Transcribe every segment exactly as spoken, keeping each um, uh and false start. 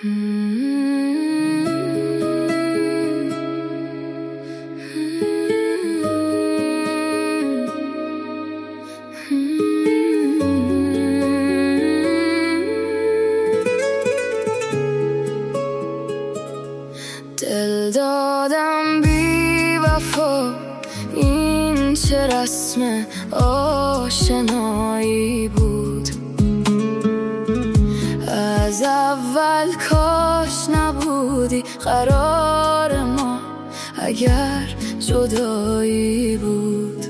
دل دادم بی وفا، این چه رسم آشنایی بود. از اول کاش نبودی قرار ما، اگر جدایی بود.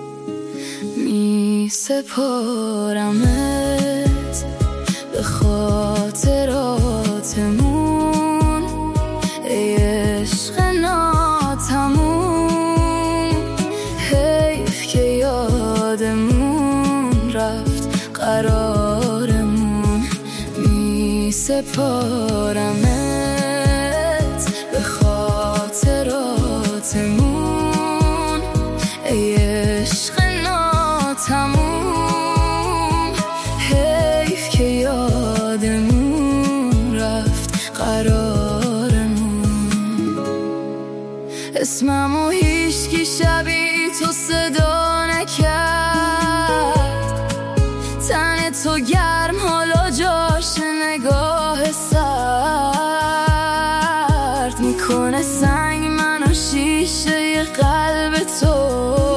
می سپارمت به خاطراتمون، ای عشق ناتموم. حیف که یادمون رفت قرارمون. می سپارمت به خاطراتمون، ای عشق ناتموم. حیف که یادمون رفت قرارمون. اسممو هیچکی شبیه تو صدا نکرد، تن تو گرم حالا جاش نگاه سرد میکنه. سنگ منو شیشه قلب تو،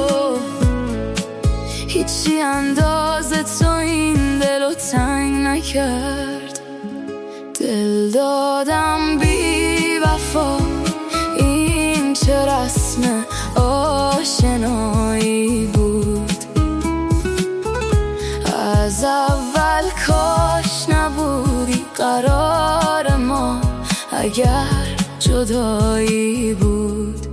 هیچی اندازه تو این دلو تنگ نکرد. دل دادم بی وفا، این چه رسم آشنایی بود. از اول کاش نبودی قرار ما، اگر جدایی بود.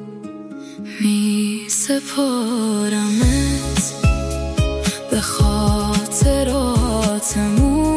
می سپارمت به خاطراتمون،